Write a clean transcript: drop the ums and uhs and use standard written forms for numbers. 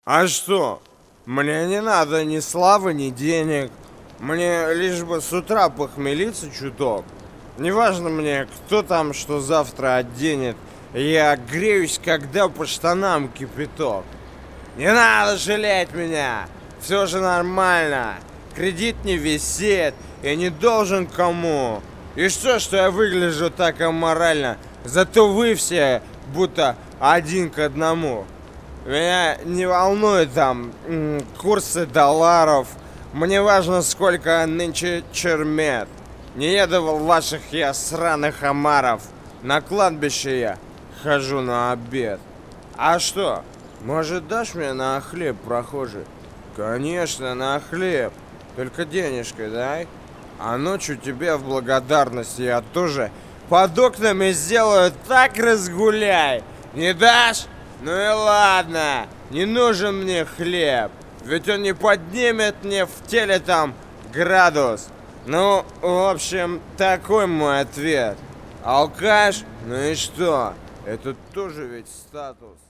А что? Мне не надо ни славы, ни денег. Мне лишь бы с утра похмелиться чуток. Неважно мне, кто там что завтра оденет. Я греюсь, когда по штанам кипяток. Не надо жалеть меня. Все же нормально. Кредит не висит. Я не должен кому. И что я выгляжу так аморально? Зато вы все будто один к одному. Меня не волнует там курсы долларов. Мне важно, сколько нынче чермет. Не едовал ваших я сраных омаров. На кладбище я хожу на обед. А что? Может, дашь мне на хлеб, прохожий? Конечно, на хлеб. Только денежкой дай. А ночью тебе в благодарность я тоже под окнами сделаю так разгуляй. Не дашь? Ну и ладно. Не нужен мне хлеб. Ведь он не поднимет мне в теле там градус. Ну, в общем, такой мой ответ. Алкаш? Ну и что? Это тоже ведь статус.